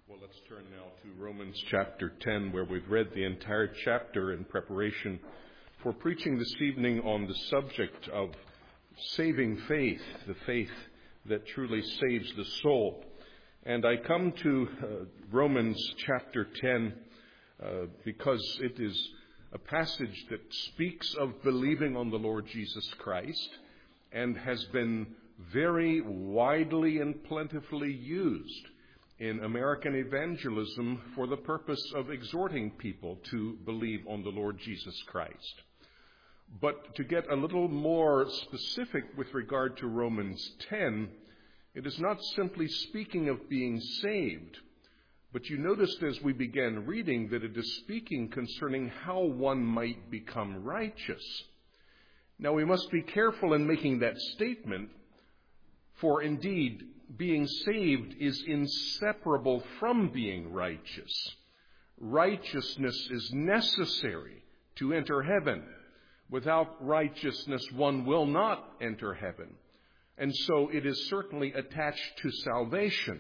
Well, let's turn now to Romans chapter 10, where we've read the entire chapter in preparation for preaching this evening on the subject of saving faith, the faith that truly saves the soul. And I come to Romans chapter 10 because it is a passage that speaks of believing on the Lord Jesus Christ and has been very widely and plentifully used in American evangelism for the purpose of exhorting people to believe on the Lord Jesus Christ. But to get a little more specific with regard to Romans 10, it is not simply speaking of being saved, but you noticed as we began reading that it is speaking concerning how one might become righteous. Now we must be careful in making that statement, for indeed, being saved is inseparable from being righteous. Righteousness is necessary to enter heaven. Without righteousness, one will not enter heaven. And so it is certainly attached to salvation.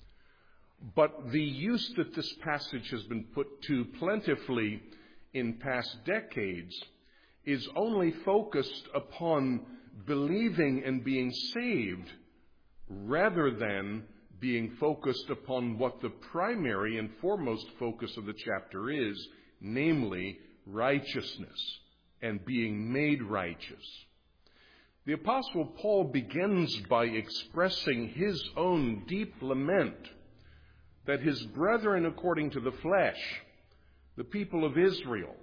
But the use that this passage has been put to plentifully in past decades is only focused upon believing and being saved, rather than being focused upon what the primary and foremost focus of the chapter is, namely righteousness and being made righteous. The Apostle Paul begins by expressing his own deep lament that his brethren according to the flesh, the people of Israel,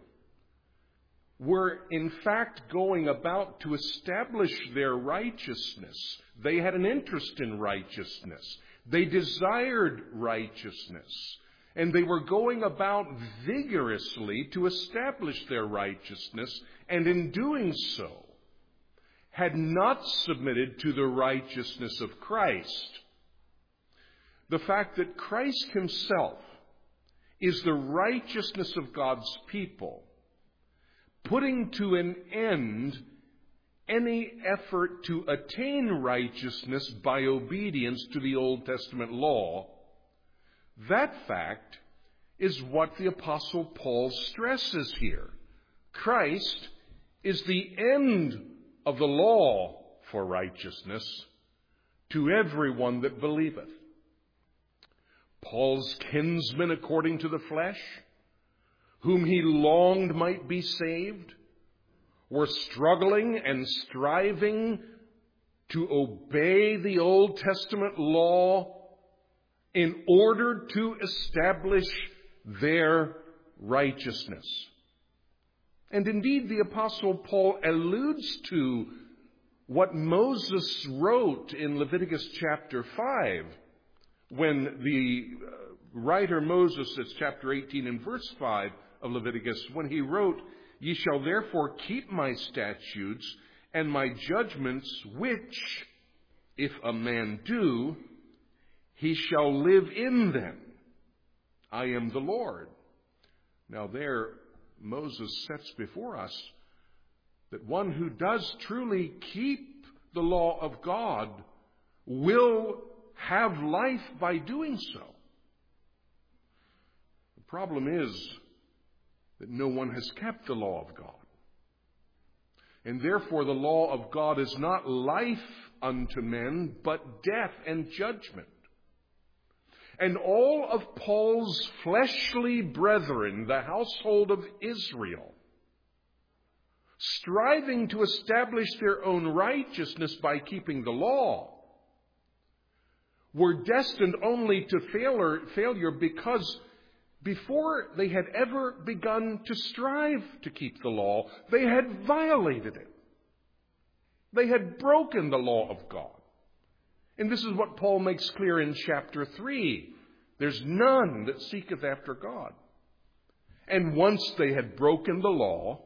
were in fact going about to establish their righteousness. They had an interest in righteousness. They desired righteousness. And they were going about vigorously to establish their righteousness, and in doing so, had not submitted to the righteousness of Christ. The fact that Christ himself is the righteousness of God's people, putting to an end any effort to attain righteousness by obedience to the Old Testament law, that fact is what the Apostle Paul stresses here. Christ is the end of the law for righteousness to everyone that believeth. Paul's kinsmen according to the flesh, whom he longed might be saved, were struggling and striving to obey the Old Testament law in order to establish their righteousness. And indeed, the Apostle Paul alludes to what Moses wrote in Leviticus chapter 5, when the writer Moses, it's chapter 18 and verse 5 of Leviticus, when he wrote, "Ye shall therefore keep my statutes and my judgments, which, if a man do, he shall live in them. I am the Lord." Now there, Moses sets before us that one who does truly keep the law of God will have life by doing so. The problem is that no one has kept the law of God. And therefore the law of God is not life unto men, but death and judgment. And all of Paul's fleshly brethren, the household of Israel, striving to establish their own righteousness by keeping the law, were destined only to failure because before they had ever begun to strive to keep the law, they had violated it. They had broken the law of God. And this is what Paul makes clear in chapter 3. There's none that seeketh after God. And once they had broken the law,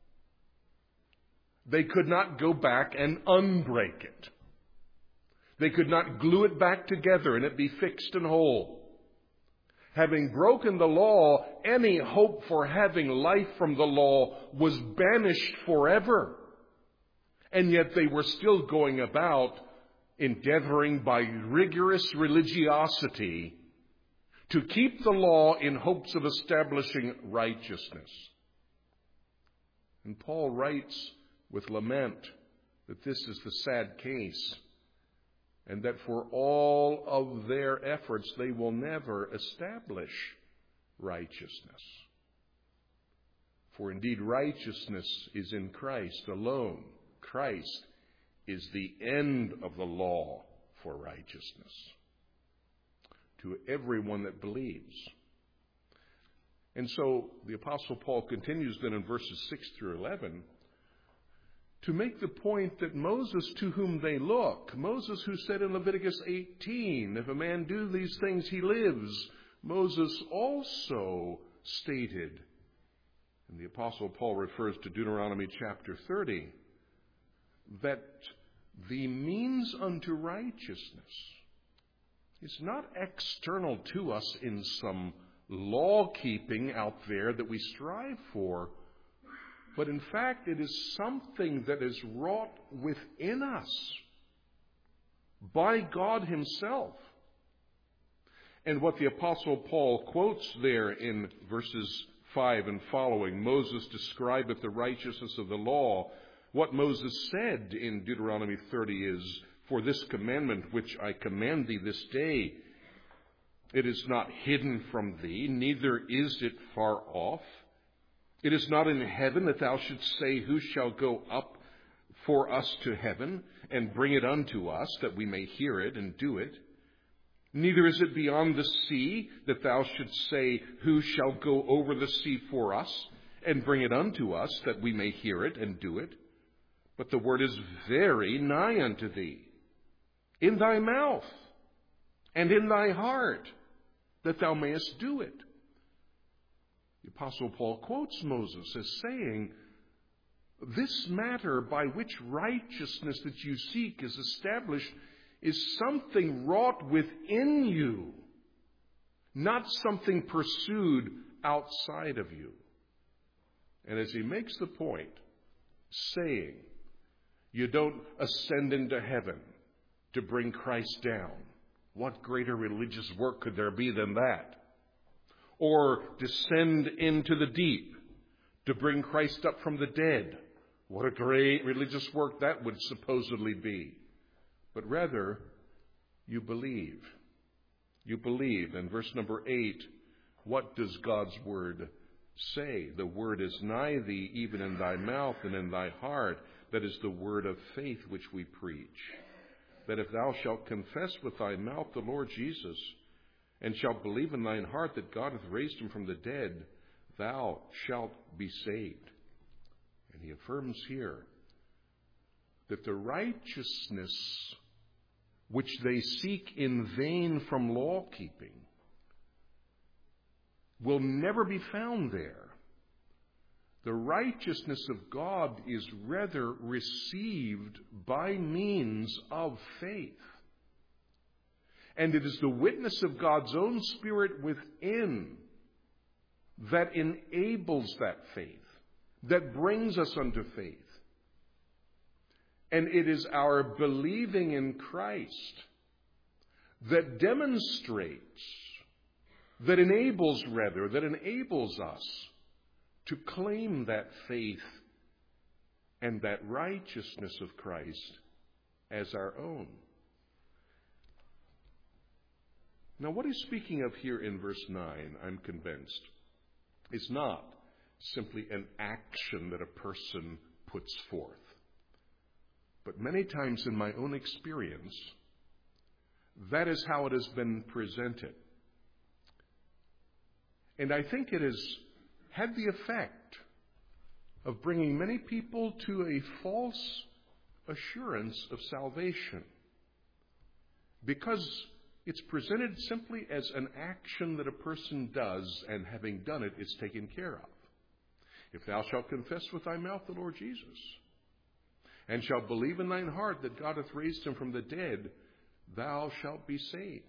they could not go back and unbreak it. They could not glue it back together and it be fixed and whole. Having broken the law, any hope for having life from the law was banished forever. And yet they were still going about endeavoring by rigorous religiosity to keep the law in hopes of establishing righteousness. And Paul writes with lament that this is the sad case, and that for all of their efforts they will never establish righteousness. For indeed righteousness is in Christ alone. Christ is the end of the law for righteousness to everyone that believes. And so the Apostle Paul continues then in verses 6 through 11 to make the point that Moses, to whom they look, Moses who said in Leviticus 18, if a man do these things, he lives, Moses also stated, and the Apostle Paul refers to Deuteronomy chapter 30, that the means unto righteousness is not external to us in some law-keeping out there that we strive for, but in fact it is something that is wrought within us by God himself. And what the Apostle Paul quotes there in verses 5 and following, Moses describeth the righteousness of the law. What Moses said in Deuteronomy 30 is, for this commandment which I command thee this day, it is not hidden from thee, neither is it far off. It is not in heaven that thou shouldst say, who shall go up for us to heaven and bring it unto us, that we may hear it and do it. Neither is it beyond the sea that thou shouldst say, who shall go over the sea for us and bring it unto us, that we may hear it and do it. But the word is very nigh unto thee, in thy mouth and in thy heart, that thou mayest do it. The Apostle Paul quotes Moses as saying, this matter by which righteousness that you seek is established is something wrought within you, not something pursued outside of you. And as he makes the point, saying, you don't ascend into heaven to bring Christ down. What greater religious work could there be than that? Or descend into the deep to bring Christ up from the dead. What a great religious work that would supposedly be. But rather, you believe. You believe. In verse number 8, what does God's word say? The word is nigh thee, even in thy mouth and in thy heart. That is the word of faith which we preach. That if thou shalt confess with thy mouth the Lord Jesus, and shalt believe in thine heart that God hath raised him from the dead, thou shalt be saved. And he affirms here that the righteousness which they seek in vain from law-keeping will never be found there. The righteousness of God is rather received by means of faith. And it is the witness of God's own Spirit within that enables that faith, that brings us unto faith. And it is our believing in Christ that demonstrates, that enables us to claim that faith and that righteousness of Christ as our own. Now, what he's speaking of here in verse 9, I'm convinced, is not simply an action that a person puts forth. But many times in my own experience, that is how it has been presented. And I think it has had the effect of bringing many people to a false assurance of salvation, because it's presented simply as an action that a person does, and having done it, it's taken care of. If thou shalt confess with thy mouth the Lord Jesus, and shalt believe in thine heart that God hath raised him from the dead, thou shalt be saved.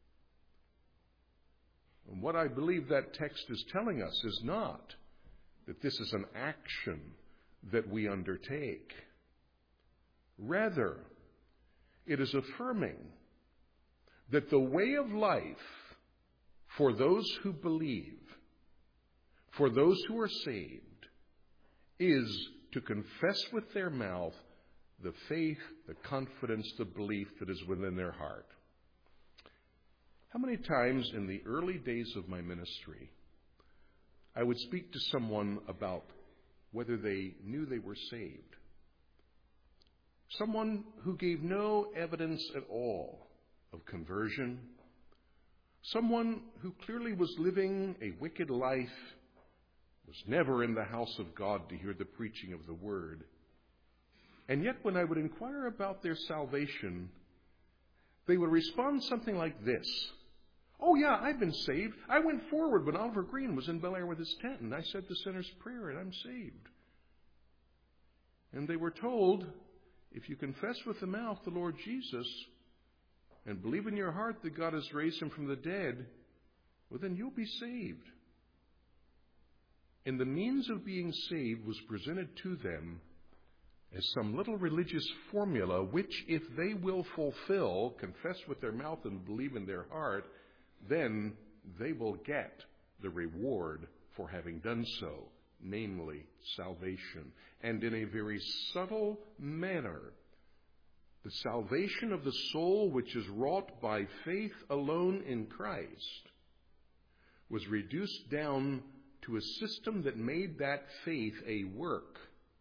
And what I believe that text is telling us is not that this is an action that we undertake. Rather, it is affirming that the way of life for those who believe, for those who are saved, is to confess with their mouth the faith, the confidence, the belief that is within their heart. How many times in the early days of my ministry, I would speak to someone about whether they knew they were saved. Someone who gave no evidence at all of conversion. Someone who clearly was living a wicked life, was never in the house of God to hear the preaching of the word. And yet when I would inquire about their salvation, they would respond something like this. Oh yeah, I've been saved. I went forward when Oliver Green was in Bel Air with his tent, and I said the sinner's prayer, and I'm saved. And they were told, if you confess with the mouth the Lord Jesus and believe in your heart that God has raised him from the dead, well, then you'll be saved. And the means of being saved was presented to them as some little religious formula, which if they will fulfill, confess with their mouth and believe in their heart, then they will get the reward for having done so, namely salvation. And in a very subtle manner, the salvation of the soul, which is wrought by faith alone in Christ, was reduced down to a system that made that faith a work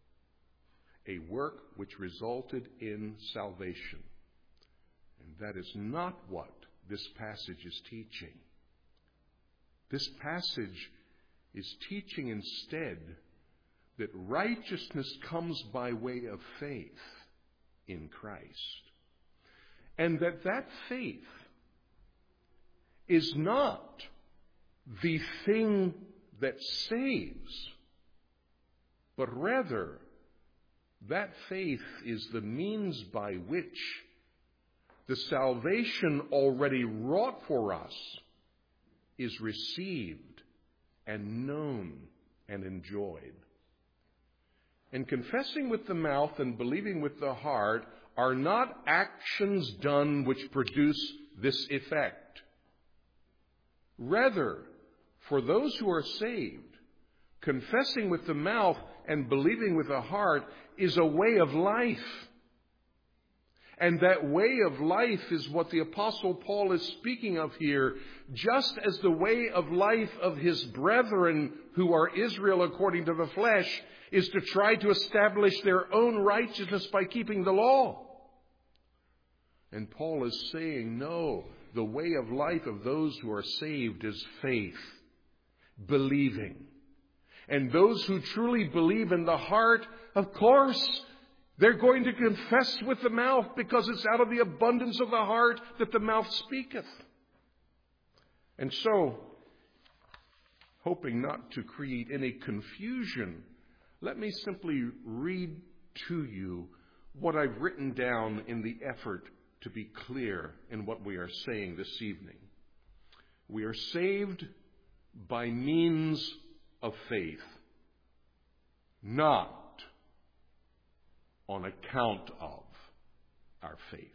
which resulted in salvation. And that is not what this passage is teaching. This passage is teaching instead that righteousness comes by way of faith in Christ. And that faith is not the thing that saves, but rather that faith is the means by which the salvation already wrought for us is received and known and enjoyed. And confessing with the mouth and believing with the heart are not actions done which produce this effect. Rather, for those who are saved, confessing with the mouth and believing with the heart is a way of life. And that way of life is what the Apostle Paul is speaking of here, just as the way of life of his brethren who are Israel according to the flesh is to try to establish their own righteousness by keeping the law. And Paul is saying, no, the way of life of those who are saved is faith, believing. And those who truly believe in the heart, of course, they're going to confess with the mouth, because it's out of the abundance of the heart that the mouth speaketh. And so, hoping not to create any confusion, let me simply read to you what I've written down in the effort to be clear in what we are saying this evening. We are saved by means of faith, not on account of our faith.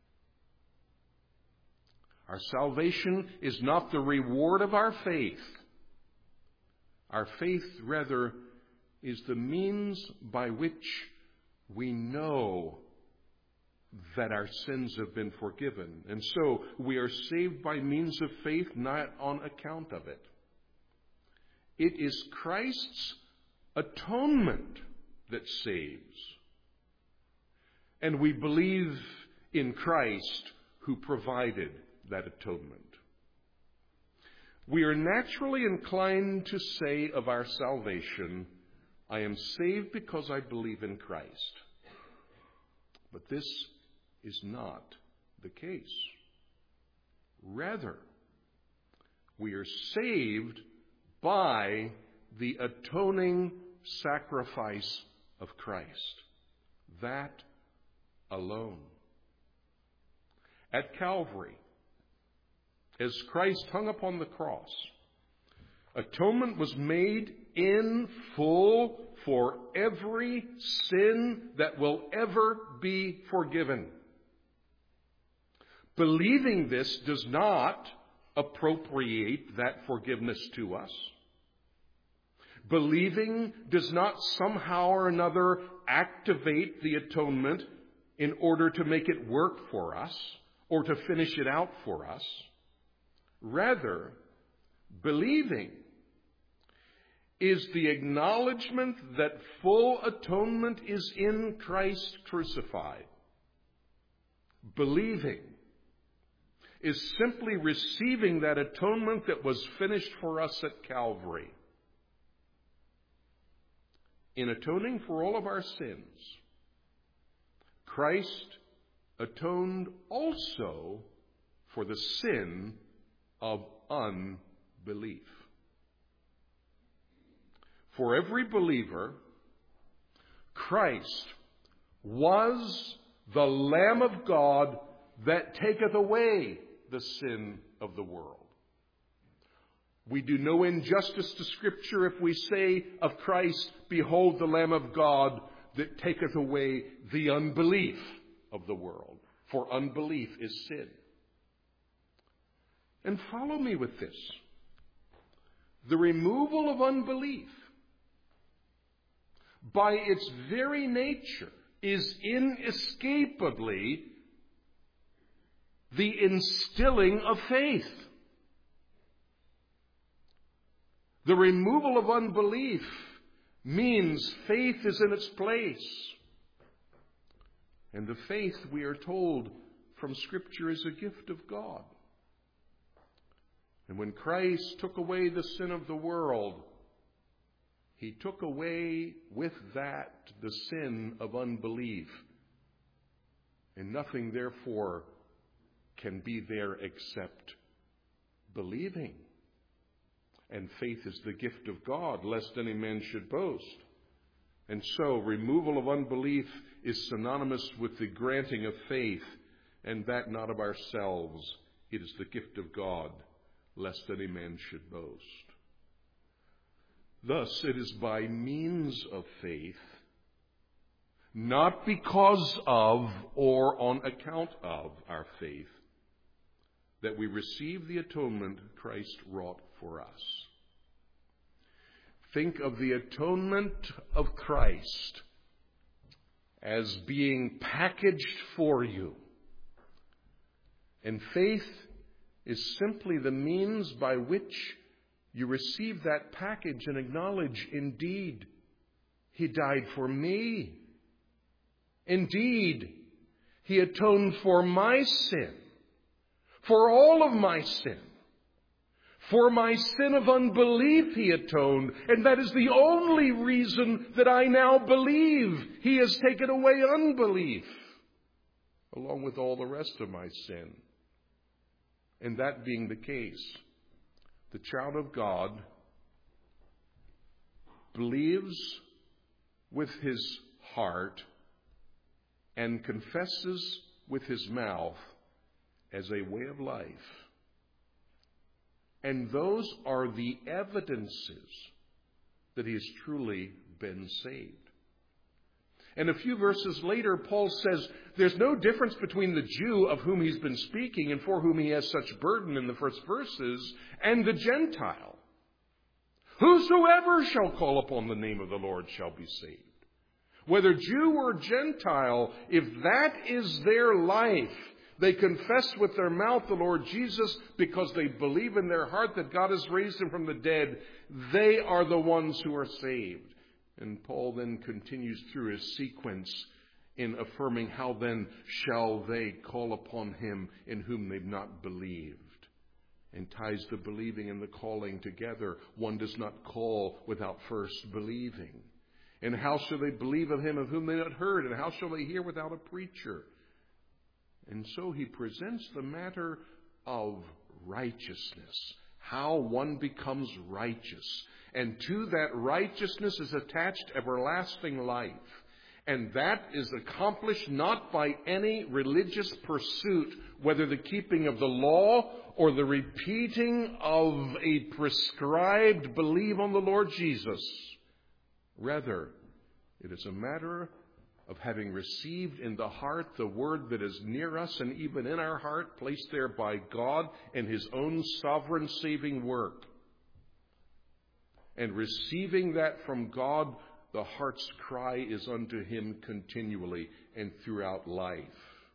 Our salvation is not the reward of our faith. Our faith, rather, is the means by which we know that our sins have been forgiven. And so we are saved by means of faith, not on account of it. It is Christ's atonement that saves. And we believe in Christ who provided that atonement. We are naturally inclined to say of our salvation, I am saved because I believe in Christ. But this is not the case. Rather, we are saved by the atoning sacrifice of Christ. That alone. At Calvary, as Christ hung upon the cross, atonement was made in full for every sin that will ever be forgiven. Believing this does not appropriate that forgiveness to us. Believing does not somehow or another activate the atonement in order to make it work for us or to finish it out for us. Rather, believing is the acknowledgement that full atonement is in Christ crucified. Believing is simply receiving that atonement that was finished for us at Calvary. In atoning for all of our sins, Christ atoned also for the sin of unbelief. For every believer, Christ was the Lamb of God that taketh away the sin of the world. We do no injustice to Scripture if we say of Christ, behold the Lamb of God that taketh away the unbelief of the world. For unbelief is sin. And follow me with this. The removal of unbelief, by its very nature, is inescapably the instilling of faith. The removal of unbelief means faith is in its place. And the faith, we are told from Scripture, is a gift of God. And when Christ took away the sin of the world, He took away with that the sin of unbelief. And nothing, therefore, can be there except believing. And faith is the gift of God, lest any man should boast. And so, removal of unbelief is synonymous with the granting of faith, and that not of ourselves. It is the gift of God, lest any man should boast. Thus, it is by means of faith, not because of or on account of our faith, that we receive the atonement Christ wrought for us. Think of the atonement of Christ as being packaged for you. And faith is simply the means by which you receive that package and acknowledge, indeed, He died for me. Indeed, He atoned for my sin, for all of my sin. For my sin of unbelief He atoned, and that is the only reason that I now believe. He has taken away unbelief, along with all the rest of my sin. And that being the case, the child of God believes with his heart and confesses with his mouth as a way of life. And those are the evidences that he has truly been saved. And a few verses later, Paul says there's no difference between the Jew of whom he's been speaking and for whom he has such burden in the first verses, and the Gentile. Whosoever shall call upon the name of the Lord shall be saved. Whether Jew or Gentile, if that is their life, they confess with their mouth the Lord Jesus because they believe in their heart that God has raised Him from the dead, they are the ones who are saved. And Paul then continues through his sequence in affirming how then shall they call upon Him in whom they've not believed, and ties the believing and the calling together. One does not call without first believing. And how shall they believe of Him of whom they have not heard? And how shall they hear without a preacher? And so he presents the matter of righteousness, how one becomes righteous. And to that righteousness is attached everlasting life. And that is accomplished not by any religious pursuit, whether the keeping of the law or the repeating of a prescribed belief on the Lord Jesus. Rather, it is a matter of having received in the heart the word that is near us and even in our heart, placed there by God and his own sovereign saving work. And receiving that from God, the heart's cry is unto him continually and throughout life.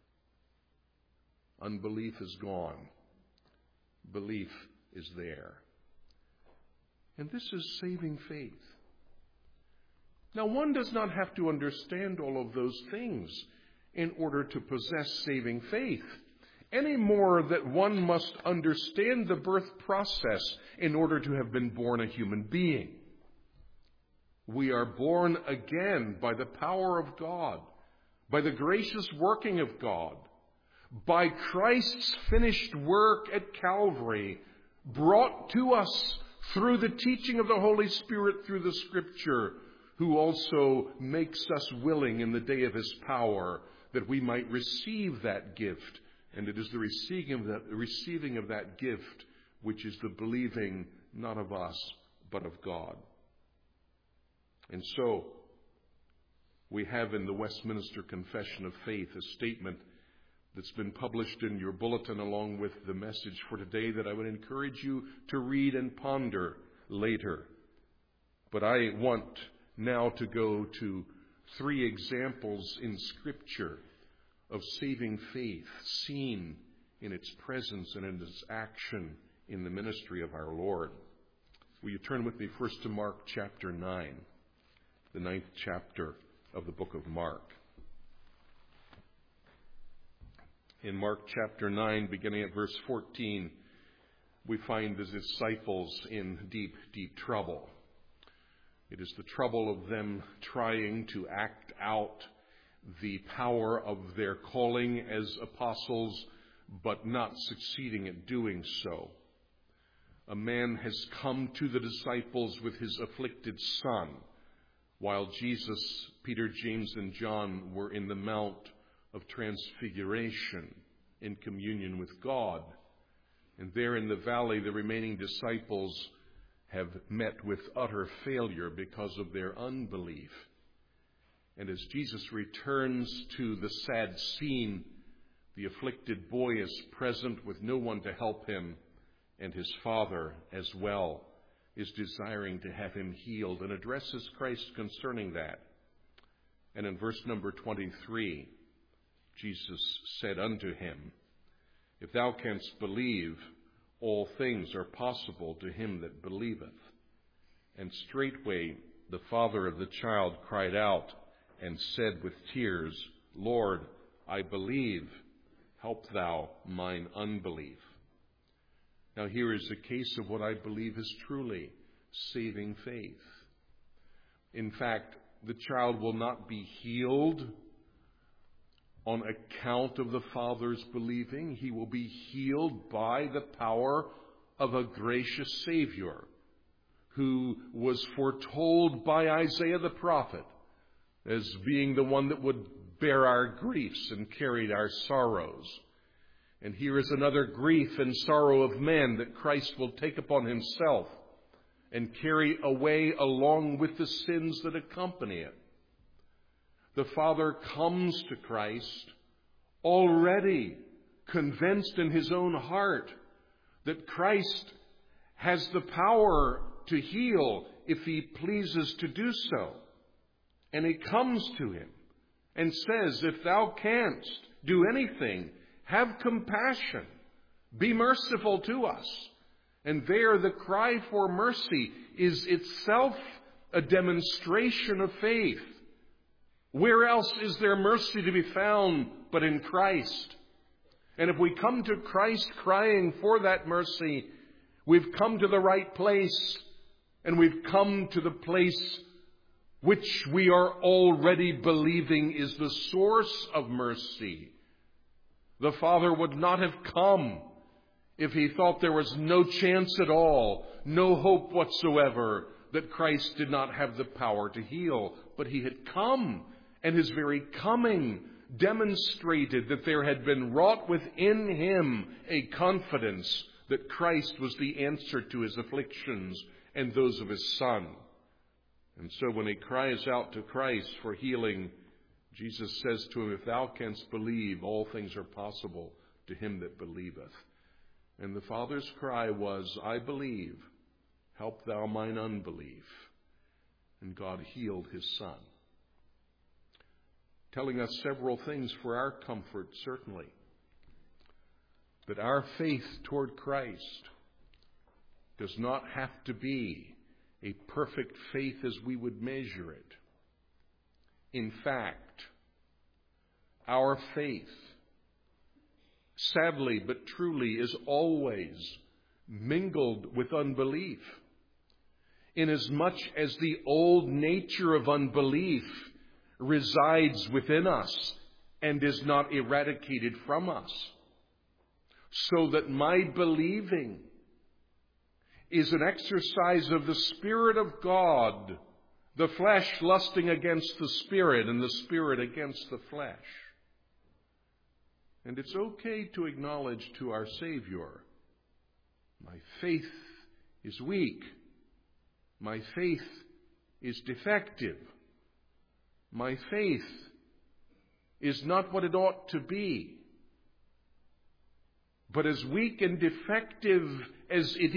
Unbelief is gone. Belief is there. And this is saving faith. Now, one does not have to understand all of those things in order to possess saving faith, any more than one must understand the birth process in order to have been born a human being. We are born again by the power of God, by the gracious working of God, by Christ's finished work at Calvary, brought to us through the teaching of the Holy Spirit through the Scripture, who also makes us willing in the day of his power that we might receive that gift. And it is the receiving of that gift which is the believing not of us, but of God. And so, we have in the Westminster Confession of Faith a statement that's been published in your bulletin along with the message for today that I would encourage you to read and ponder later. But I want now to go to 3 examples in Scripture of saving faith seen in its presence and in its action in the ministry of our Lord. Will you turn with me first to Mark chapter 9, the 9th chapter of the book of Mark. In Mark chapter 9, beginning at verse 14, we find the disciples in deep, deep trouble. It is the trouble of them trying to act out the power of their calling as apostles, but not succeeding at doing so. A man has come to the disciples with his afflicted son, while Jesus, Peter, James, and John were in the Mount of Transfiguration in communion with God. And there in the valley, the remaining disciples have met with utter failure because of their unbelief. And as Jesus returns to the sad scene, the afflicted boy is present with no one to help him, and his father as well is desiring to have him healed, and addresses Christ concerning that. And in verse number 23, Jesus said unto him, If thou canst believe, all things are possible to him that believeth. And straightway the father of the child cried out and said with tears, Lord, I believe, help thou mine unbelief. Now here is a case of what I believe is truly saving faith. In fact, the child will not be healed on account of the father's believing. He will be healed by the power of a gracious Savior who was foretold by Isaiah the prophet as being the one that would bear our griefs and carry our sorrows. And here is another grief and sorrow of man that Christ will take upon himself and carry away along with the sins that accompany it. The Father comes to Christ already convinced in his own heart that Christ has the power to heal if he pleases to do so. And he comes to him and says, If thou canst do anything, have compassion. Be merciful to us. And there the cry for mercy is itself a demonstration of faith. Where else is there mercy to be found but in Christ? And if we come to Christ crying for that mercy, we've come to the right place, and we've come to the place which we are already believing is the source of mercy. The Father would not have come if he thought there was no chance at all, no hope whatsoever, that Christ did not have the power to heal. But he had come, and his very coming demonstrated that there had been wrought within him a confidence that Christ was the answer to his afflictions and those of his Son. And so when he cries out to Christ for healing, Jesus says to him, if thou canst believe, all things are possible to him that believeth. And the father's cry was, I believe, help thou mine unbelief. And God healed his son. Telling us several things for our comfort, certainly. That our faith toward Christ does not have to be a perfect faith as we would measure it. In fact, our faith, sadly but truly, is always mingled with unbelief, inasmuch as the old nature of unbelief resides within us and is not eradicated from us. So that my believing is an exercise of the Spirit of God, the flesh lusting against the Spirit and the Spirit against the flesh. And it's okay to acknowledge to our Savior, my faith is weak. My faith is defective. My faith is not what it ought to be. But as weak and defective as it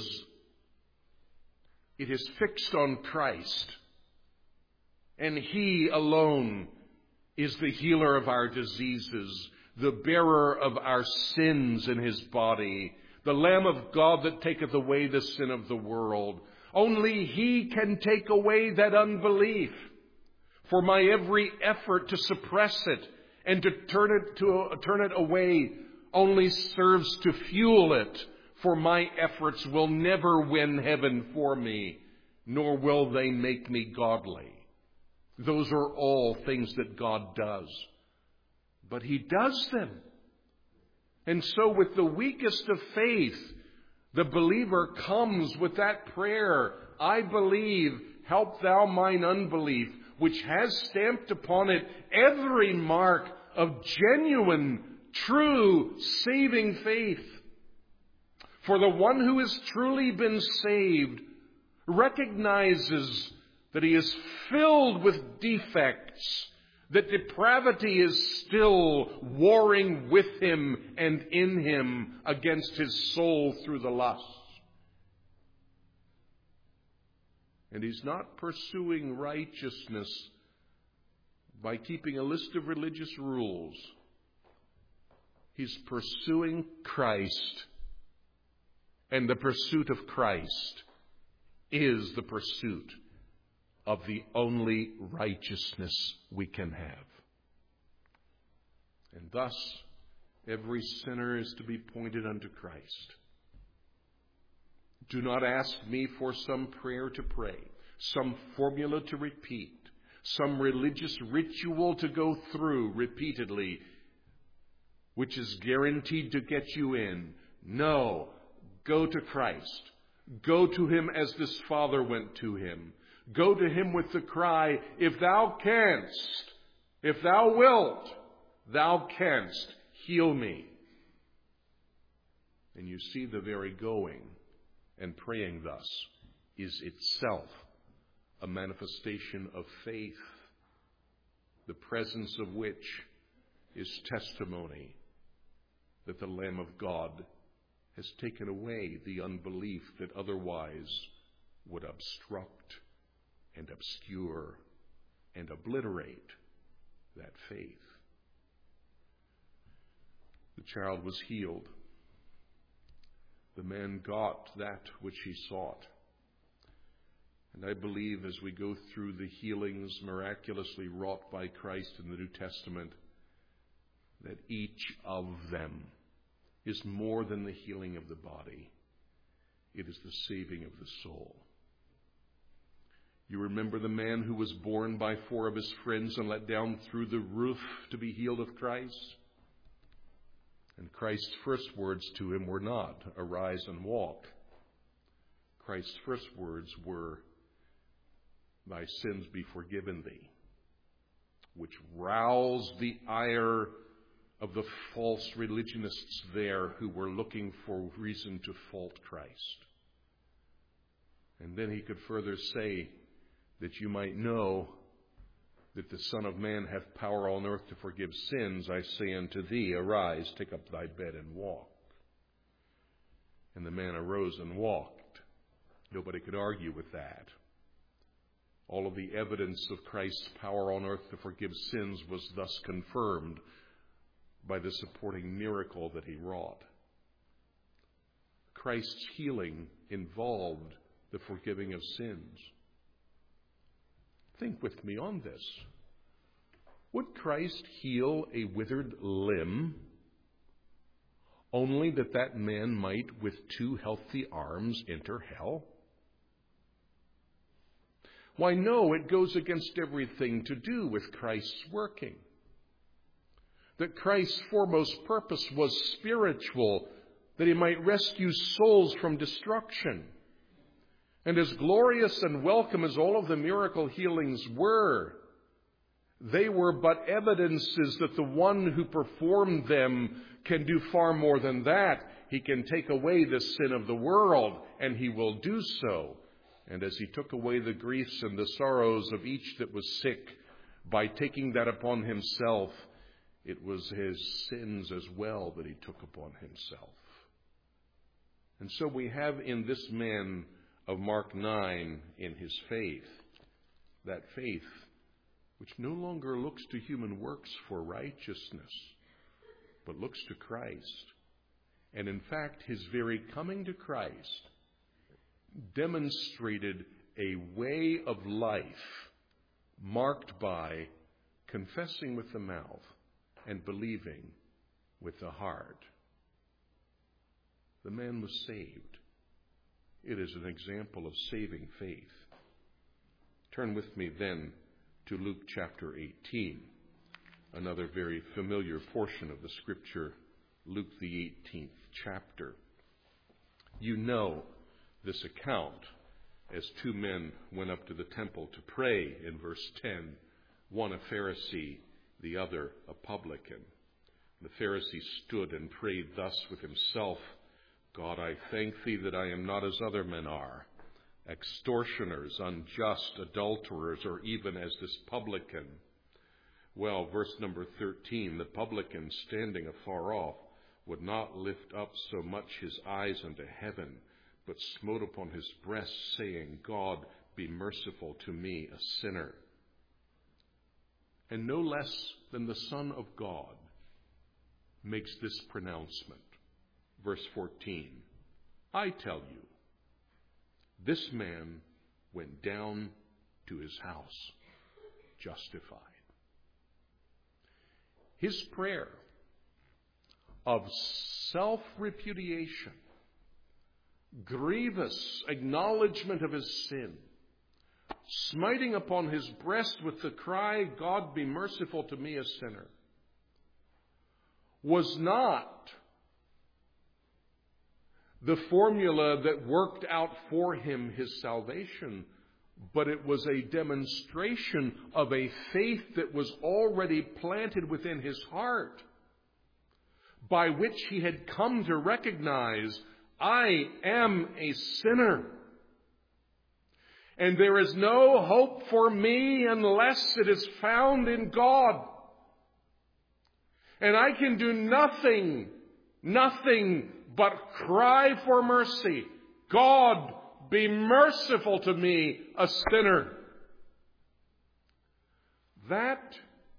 is fixed on Christ. And He alone is the healer of our diseases, the bearer of our sins in His body, the Lamb of God that taketh away the sin of the world. Only He can take away that unbelief. For my every effort to suppress it and to turn it away only serves to fuel it. For my efforts will never win heaven for me, nor will they make me godly. Those are all things that God does. But He does them. And so with the weakest of faith, the believer comes with that prayer, I believe, help thou mine unbelief, which has stamped upon it every mark of genuine, true, saving faith. For the one who has truly been saved recognizes that he is filled with defects, that depravity is still warring with him and in him against his soul through the lusts. And he's not pursuing righteousness by keeping a list of religious rules. He's pursuing Christ. And the pursuit of Christ is the pursuit of the only righteousness we can have. And thus, every sinner is to be pointed unto Christ. Do not ask me for some prayer to pray, some formula to repeat, some religious ritual to go through repeatedly, which is guaranteed to get you in. No, go to Christ. Go to Him as this Father went to Him. Go to Him with the cry, if thou canst, if thou wilt, thou canst, heal me. And you see the very going and praying thus is itself a manifestation of faith, the presence of which is testimony that the Lamb of God has taken away the unbelief that otherwise would obstruct and obscure and obliterate that faith. The child was healed. The man got that which he sought. And I believe as we go through the healings miraculously wrought by Christ in the New Testament, that each of them is more than the healing of the body. It is the saving of the soul. You remember the man who was borne by 4 of his friends and let down through the roof to be healed of Christ? And Christ's first words to him were not, arise and walk. Christ's first words were, thy sins be forgiven thee, which roused the ire of the false religionists there who were looking for reason to fault Christ. And then he could further say that you might know that the Son of Man hath power on earth to forgive sins, I say unto thee, arise, take up thy bed and walk. And the man arose and walked. Nobody could argue with that. All of the evidence of Christ's power on earth to forgive sins was thus confirmed by the supporting miracle that he wrought. Christ's healing involved the forgiving of sins. Think with me on this. Would Christ heal a withered limb only that that man might, with 2 healthy arms, enter hell? Why, no, it goes against everything to do with Christ's working. That Christ's foremost purpose was spiritual, that he might rescue souls from destruction. And as glorious and welcome as all of the miracle healings were, they were but evidences that the one who performed them can do far more than that. He can take away the sin of the world, and he will do so. And as he took away the griefs and the sorrows of each that was sick, by taking that upon himself, it was his sins as well that he took upon himself. And so we have in this man of Mark 9 in his faith, that faith which no longer looks to human works for righteousness, but looks to Christ. And in fact, his very coming to Christ demonstrated a way of life marked by confessing with the mouth and believing with the heart. The man was saved. It is an example of saving faith. Turn with me then to Luke chapter 18, another very familiar portion of the Scripture, Luke the 18th chapter. You know this account as 2 men went up to the temple to pray in verse 10, one a Pharisee, the other a publican. The Pharisee stood and prayed thus with himself, God, I thank thee that I am not as other men are, extortioners, unjust, adulterers, or even as this publican. Well, verse number 13, the publican, standing afar off, would not lift up so much his eyes unto heaven, but smote upon his breast, saying, God, be merciful to me, a sinner. And no less than the Son of God makes this pronouncement. Verse 14, I tell you, this man went down to his house justified. His prayer of self-repudiation, grievous acknowledgement of his sin, smiting upon his breast with the cry, God be merciful to me, a sinner, was not the formula that worked out for him his salvation, but it was a demonstration of a faith that was already planted within his heart, by which he had come to recognize, I am a sinner, and there is no hope for me unless it is found in God. And I can do nothing but cry for mercy. God, be merciful to me, a sinner. That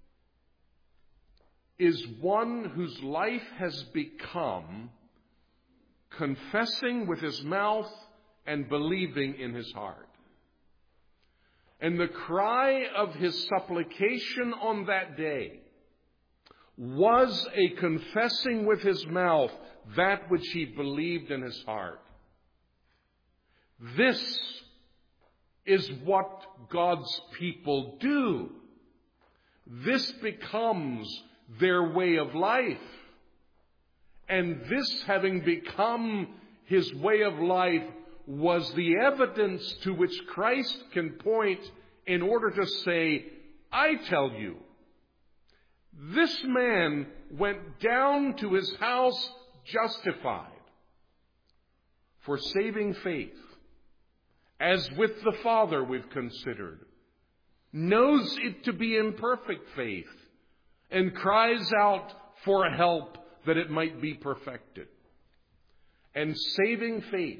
is one whose life has become confessing with his mouth and believing in his heart. And the cry of his supplication on that day was a confessing with his mouth that which he believed in his heart. This is what God's people do. This becomes their way of life. And this, having become his way of life, was the evidence to which Christ can point in order to say, I tell you, this man went down to his house justified. For saving faith, as with the Father we've considered, knows it to be imperfect faith, and cries out for help that it might be perfected. And saving faith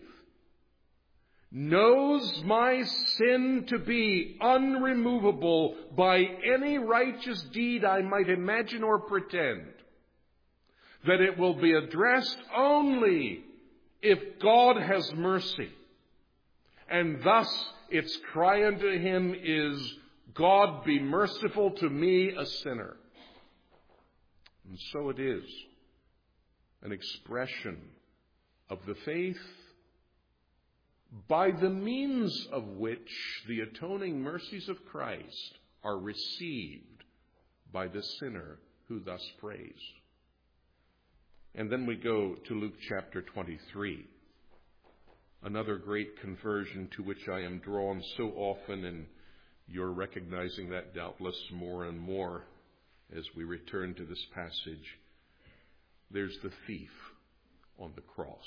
knows my sin to be unremovable by any righteous deed I might imagine or pretend, that it will be addressed only if God has mercy. And thus its cry unto him is, God, be merciful to me, a sinner. And so it is an expression of the faith by the means of which the atoning mercies of Christ are received by the sinner who thus prays. And then we go to Luke chapter 23, another great conversion to which I am drawn so often, and you're recognizing that doubtless more and more as we return to this passage. There's the thief on the cross.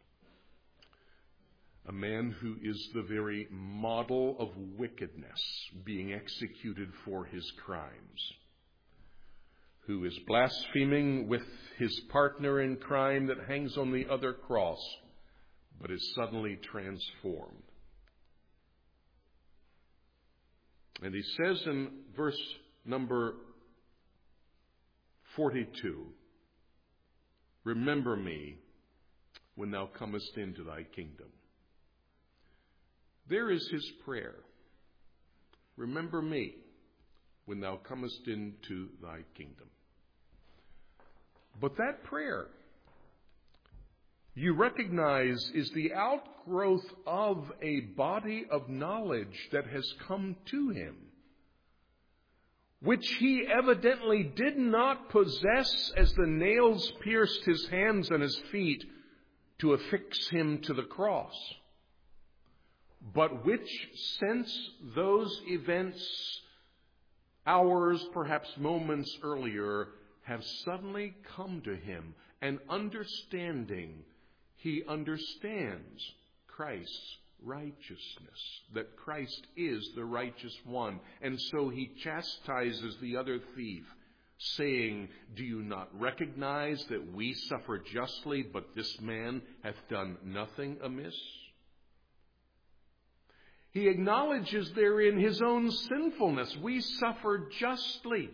A man who is the very model of wickedness being executed for his crimes, who is blaspheming with his partner in crime that hangs on the other cross, but is suddenly transformed. And he says in verse number 42, remember me when thou comest into thy kingdom. There is his prayer. Remember me when thou comest into thy kingdom. But that prayer, you recognize, is the outgrowth of a body of knowledge that has come to him, which he evidently did not possess as the nails pierced his hands and his feet to affix him to the cross, but which, since those events, hours, perhaps moments earlier, have suddenly come to him, and understanding, he understands Christ's righteousness, that Christ is the righteous one. And so he chastises the other thief, saying, do you not recognize that we suffer justly, but this man hath done nothing amiss? He acknowledges therein his own sinfulness. We suffer justly.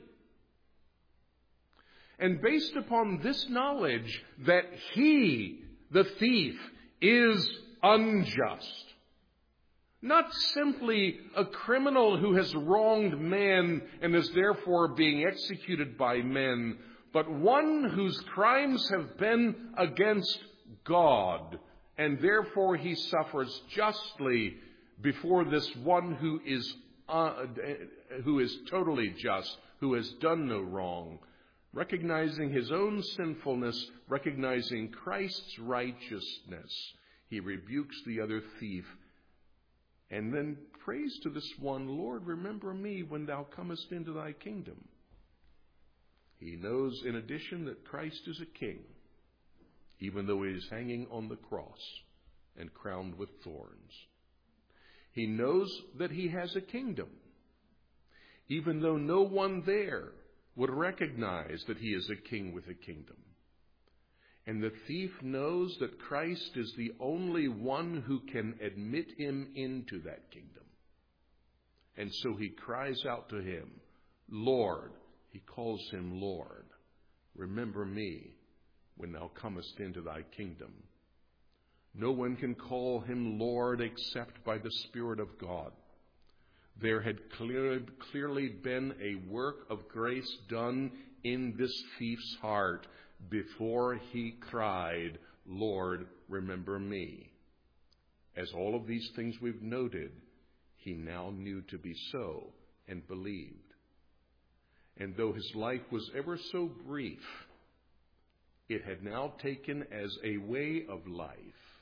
And based upon this knowledge that he, the thief, is unjust, not simply a criminal who has wronged men and is therefore being executed by men, but one whose crimes have been against God, and therefore he suffers justly before this one who is totally just, who has done no wrong. Recognizing his own sinfulness, recognizing Christ's righteousness, he rebukes the other thief and then prays to this one, Lord, remember me when thou comest into thy kingdom. He knows in addition that Christ is a king, even though he is hanging on the cross and crowned with thorns. He knows that he has a kingdom, even though no one there would recognize that he is a king with a kingdom. And the thief knows that Christ is the only one who can admit him into that kingdom. And so he cries out to him, Lord. He calls him Lord. Remember me when thou comest into thy kingdom. No one can call him Lord except by the Spirit of God. There had clearly been a work of grace done in this thief's heart before he cried, Lord, remember me. As all of these things we've noted, he now knew to be so and believed. And though his life was ever so brief, it had now taken as a way of life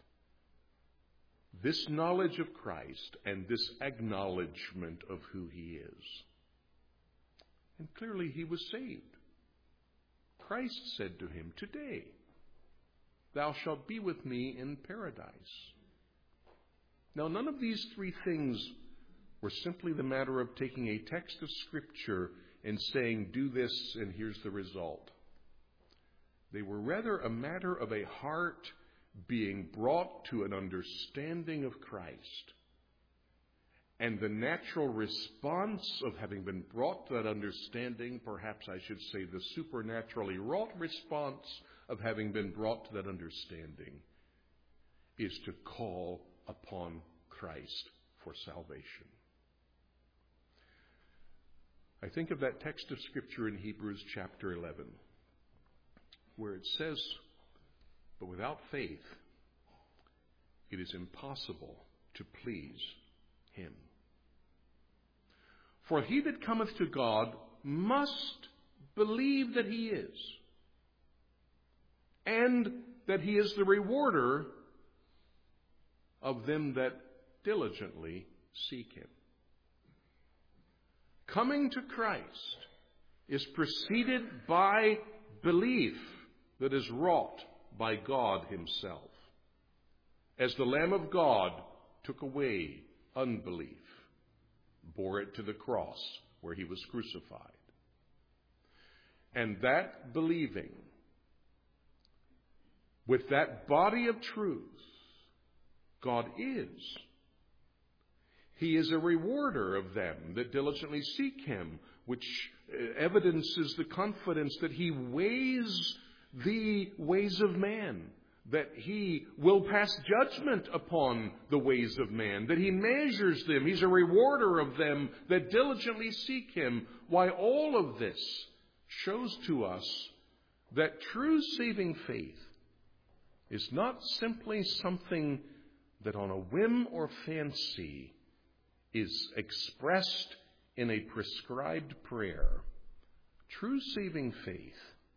this knowledge of Christ and this acknowledgement of who he is. And clearly he was saved. Christ said to him, today thou shalt be with me in paradise. Now none of these three things were simply the matter of taking a text of Scripture and saying, do this, and here's the result. They were rather a matter of a heart being brought to an understanding of Christ. And the natural response of having been brought to that understanding, perhaps I should say the supernaturally wrought response of having been brought to that understanding, is to call upon Christ for salvation. I think of that text of Scripture in Hebrews chapter 11, where it says, but without faith, it is impossible to please him. For he that cometh to God must believe that he is, and that he is the rewarder of them that diligently seek him. Coming to Christ is preceded by belief that is wrought by God himself. As the Lamb of God took away unbelief, bore it to the cross where he was crucified. And that believing, with that body of truth, God is. He is a rewarder of them that diligently seek him, which evidences the confidence that he weighs the ways of man, that he will pass judgment upon the ways of man, that he measures them. He's a rewarder of them that diligently seek him. Why, all of this shows to us that true saving faith is not simply something that on a whim or fancy is expressed in a prescribed prayer. True saving faith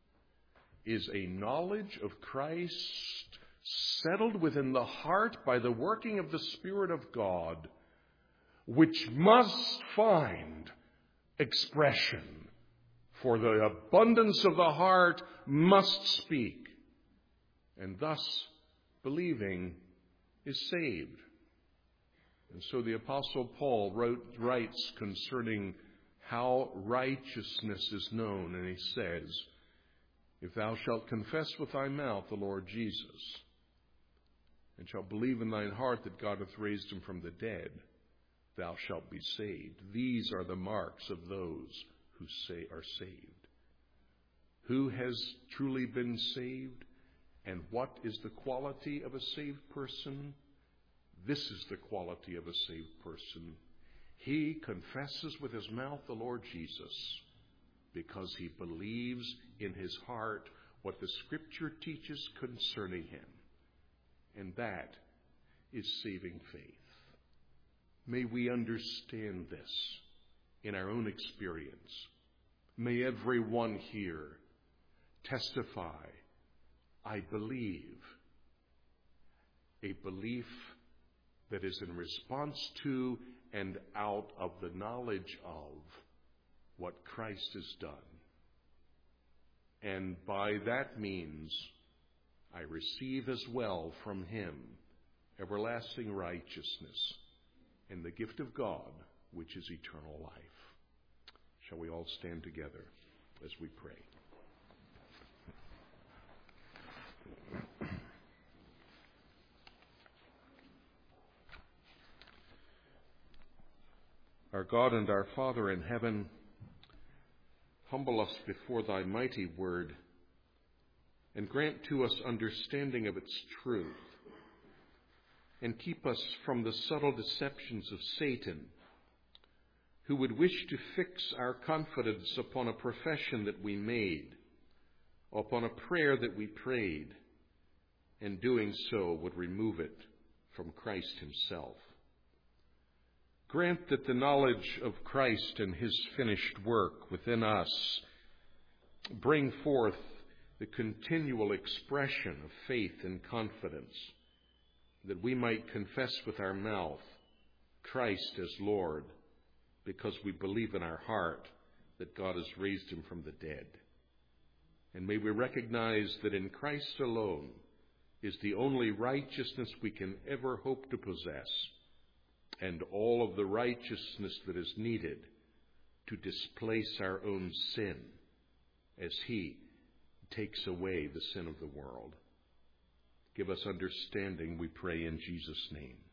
is a knowledge of Christ settled within the heart by the working of the Spirit of God, which must find expression, for the abundance of the heart must speak. And thus, believing is saved. And so the Apostle Paul writes concerning how righteousness is known, and he says, if thou shalt confess with thy mouth the Lord Jesus, and shalt believe in thine heart that God hath raised him from the dead, thou shalt be saved. These are the marks of those who are saved. Who has truly been saved? And what is the quality of a saved person? This is the quality of a saved person. He confesses with his mouth the Lord Jesus because he believes in his heart what the Scripture teaches concerning him. And that is saving faith. May we understand this in our own experience. May everyone here testify, I believe, a belief that is in response to and out of the knowledge of what Christ has done. And by that means, I receive as well from him everlasting righteousness and the gift of God, which is eternal life. Shall we all stand together as we pray? Our God and our Father in heaven, humble us before thy mighty word and grant to us understanding of its truth, and keep us from the subtle deceptions of Satan, who would wish to fix our confidence upon a profession that we made, upon a prayer that we prayed, and doing so would remove it from Christ himself. Grant that the knowledge of Christ and his finished work within us bring forth the continual expression of faith and confidence, that we might confess with our mouth Christ as Lord, because we believe in our heart that God has raised him from the dead. And may we recognize that in Christ alone is the only righteousness we can ever hope to possess, and all of the righteousness that is needed to displace our own sin as he takes away the sin of the world. Give us understanding, we pray in Jesus' name.